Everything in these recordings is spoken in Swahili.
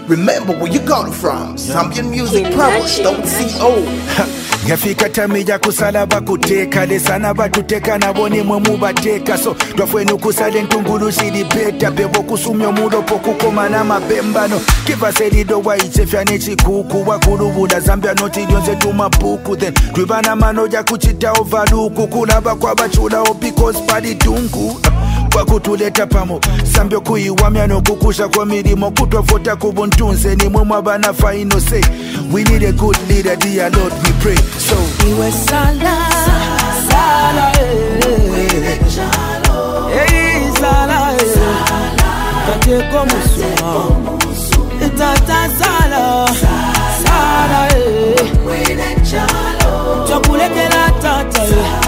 Remember where you got it from. Zambian music published, don't CO. Yafika tamija kusala bakuteka lesana batuteka nabone mwe mubateka so twafwenu kusale ntungulu shidi beta bebo kusumyo mudo pokukoma na mabembano kiva serido wa ichefya nechikuku wakulubula Zambia noti lyonze tumapuku then twibana manoja kuchita ovaluku kulaba kwa bachula because padi tunku wakutuleta pamo Zambia kuiwamya nokukusha kwa milimo kutwavota kubuntunze ni mwe mwabana faino say we need a good leader dear Lord we pray so iwe sala sala sala kate komusuma tata sala sala chokulekela tata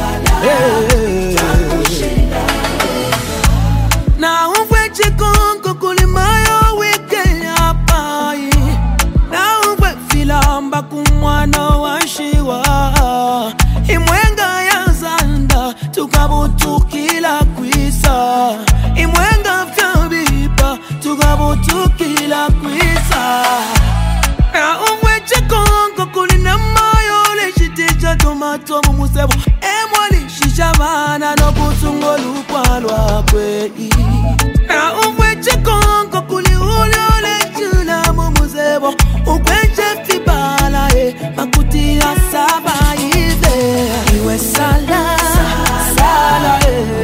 na ufweche konko kulimayo wike yapai na uwe filamba kumwana washiwa imwenga ya zanda tukabutukila kwisa imwenga fyabipa tukabutukila kwisa na ufweche konko kulinamayo leshiticha tomato mumusebo emwali shishabana no kusungolu kwalwa kwe na ufweche konko kuli ulole chula mumusebo ukweche fibala makuti ya saba ive iwe sala sala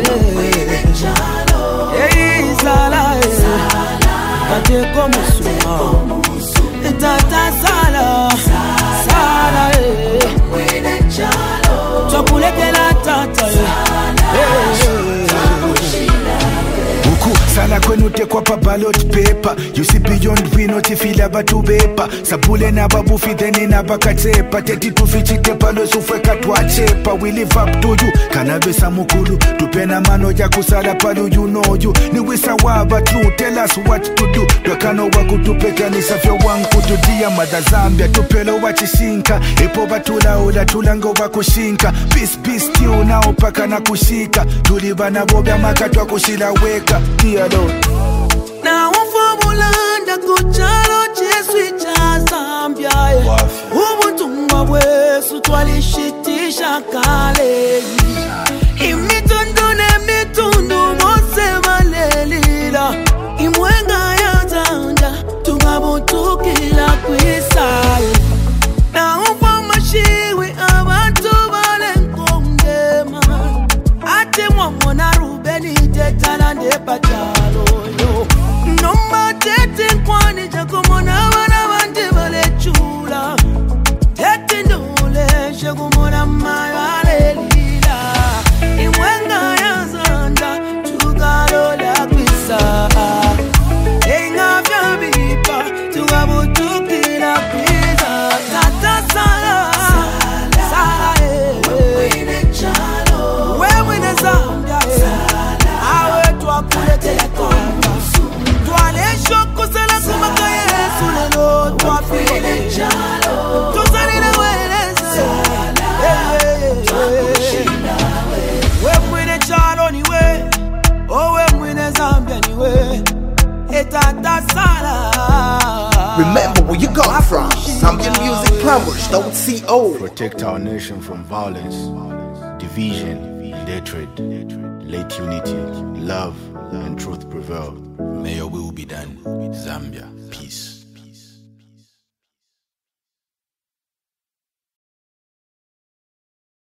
sala kate komusuma tata sala sala chokulekela tata sala kwenu tekwa pa ballot paper you see beyond we not feel batu bepa sabule na babufi then na bakatepa teti tufichike palo sufeka twachepa we live up to you kanabesa mukulu tupena manoja kusala palo you know you ni wisa waba true tell us what to do twakano wakutupeka ni safyo wangu tudia mother Zambia tupelo wachishinka epo batula ula tulango wakushinka peace peace tiu nao paka na kushika tulibana bobya makatwa kushila weka dear Lord na ufomulanda kuchalo cheswi cha Zambia ubutumwa bwesu twalishitisha kale imitundu nemitundu mose malelila imwenga ya zanda tungabutukila kwisa na ufomashiwi abantu balenkondema ate mwamona rubeni tetala ndepatalo yo noma tete nkwani chakumona wana bandi balechula tete ndule chakumona mayale lila imwenga ya zanda tukalola kwisa enga vyabipa tukabutukila kwisa tata sala sala wewe ne Zambia awe twakulekela konga twalesho kusala kumaka Yesu lelo twafile tuzalile weleze we mwine chalo niwe owe mwine Zambia niwe etata sala. Remember where you got it from. Zambian music published, don't CO. protect our nation from violence division hatred let unity love and truth prevail. May your will be done. Zambia, peace.